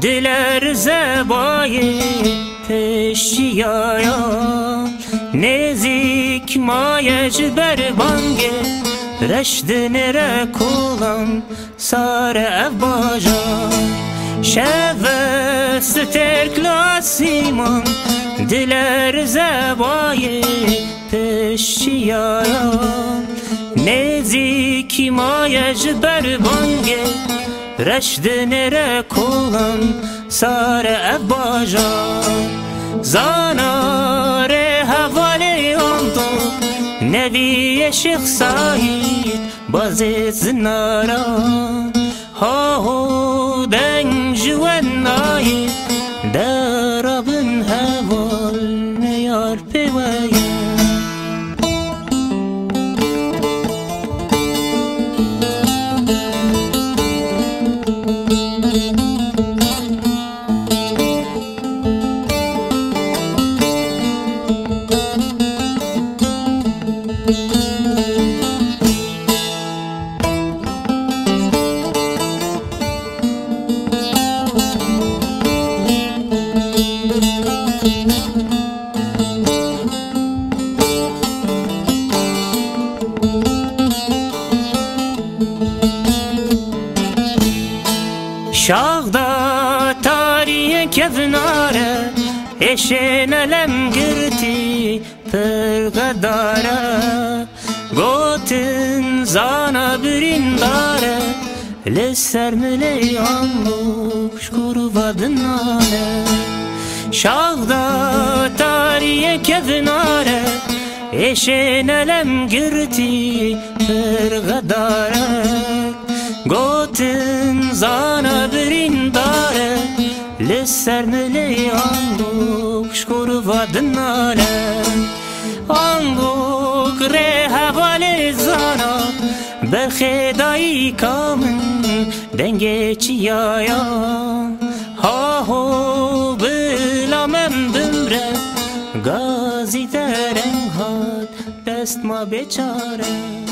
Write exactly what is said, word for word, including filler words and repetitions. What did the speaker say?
دلر زبای پشتیایا نزیک مایج بر بانگه رشد نره کولم سار اف باجا شوه ستر کلاسیمان دلر زبای پشتیایا نزیک مایج بر بانگه رشد نره کولم سار اف باجا زانار حوالی آندو نبی شیخ سعید بازی زنارا ها دنگ جوان نایی درابن حوال نیار پیویه شاغدا تاریه کفناره اشین لم گرتی پرغداره گوتن زانا برین داره لسر ملیان بوش کرو ودنانه شاغدا تاریه کفناره اشین لم گرتی پرغداره گوتن زانا برین داره لسر ملیان دوش کرو ودناله آنگوک ره حوالی زانا برخدایی کامن دنگ چیایا ها هو بلا من بمره گازی درنگ هات دست ما بیچاره